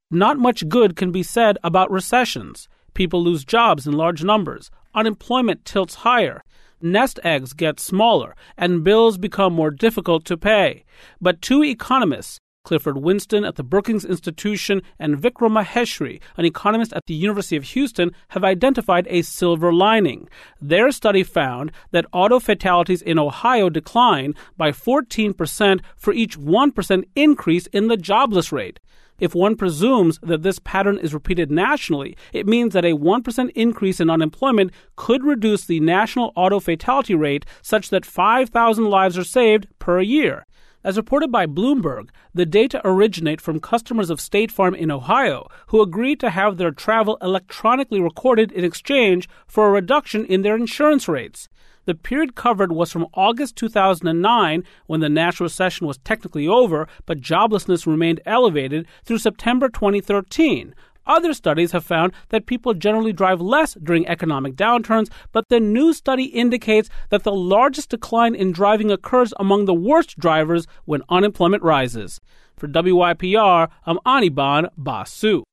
Not much good can be said about recessions. People lose jobs in large numbers. Unemployment tilts higher. Nest eggs get smaller, and bills become more difficult to pay. But two economists, Clifford Winston at the Brookings Institution and Vikram Maheshwari, an economist at the University of Houston, have identified a silver lining. Their study found that auto fatalities in Ohio decline by 14% for each 1% increase in the jobless rate. If one presumes that this pattern is repeated nationally, it means that a 1% increase in unemployment could reduce the national auto fatality rate such that 5,000 lives are saved per year. As reported by Bloomberg, the data originate from customers of State Farm in Ohio who agreed to have their travel electronically recorded in exchange for a reduction in their insurance rates. The period covered was from August 2009, when the national recession was technically over, but joblessness remained elevated, through September 2013. Other studies have found that people generally drive less during economic downturns, but the new study indicates that the largest decline in driving occurs among the worst drivers when unemployment rises. For WYPR, I'm Anirban Basu.